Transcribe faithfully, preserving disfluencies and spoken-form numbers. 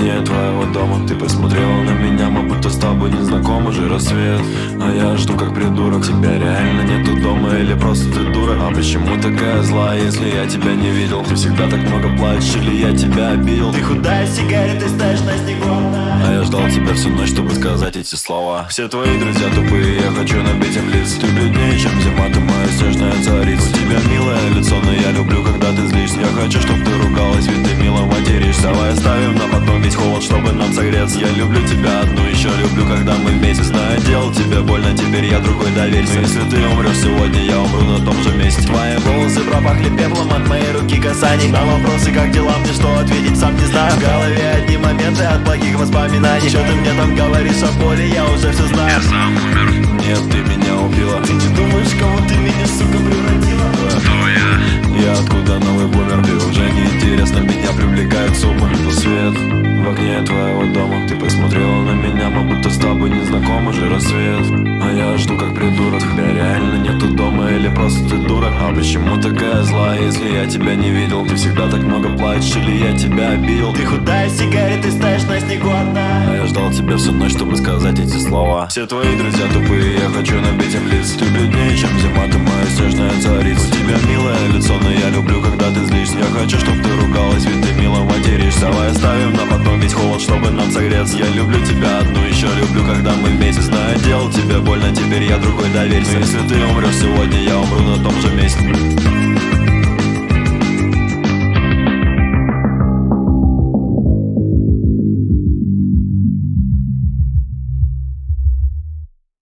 окне твоего дома ты посмотрела на меня, мы будто с тобой не знакомы, уже рассвет. А я жду как придурок, тебя реально нету дома или просто ты дура? А почему такая злая, если я тебя не видел? Ты всегда так много плачешь или я тебя обидел? Ты худая сигарета, стоишь на снегу. А я ждал тебя всю ночь, чтобы сказать эти слова. Все твои друзья тупые, я хочу набить им лиц. Ты бледнее, чем зима, ты моя снежная царица. У тебя милое лицо, но я люблю, когда ты злишься. Я хочу, чтобы ты ругалась, ведь ты мило материшься. Давай оставим на потом весь холод, чтобы нам согреться. Я люблю тебя одну, еще люблю, когда мы вместе. Знаю, делал тебе больно, теперь я другой, доверься. Но если ты умрешь сегодня, я умру на том же месте. Твои волосы пропахли пеплом от моей руки касаний. На вопросы, как дела, мне что ответить, сам не знаю. В голове одни моменты от плохих воспоминаний. Что ты мне там говоришь о боли, я уже все знаю. Я сам умер. Нет, ты меня убила. Ты не думаешь, кого ты меня, сука, превратила? Кто я? Я откуда новый бумер? Ты уже не интересно, меня привлекает сумма. Свет в окне твоего дома ты посмотрела на меня, мы будто с тобой не знакомы, уже рассвет. А я жду как придурок, тебя реально нету дома или просто ты дура? А почему такая злая, если я тебя не видел? Ты всегда так много плачешь или я тебя обидел? Ты худая сигарета, стоишь на снегу одна. А я ждал тебя всю ночь, чтобы сказать эти слова. Все твои друзья тупые, я хочу набить им лиц. Ты бледнее, чем зима, ты моя снежная царица. У тебя милое лицо, но я люблю, когда ты злишься. Я хочу, чтобы ты ругалась, ведь ты мило материшься. Давай оставим на потом весь холод, чтобы нам согреться. Я люблю тебя одну, еще люблю, когда мы вместе. Знаю, делал тебе больно, теперь я другой, доверься. Но если ты умрешь сегодня, я умру на том же месте.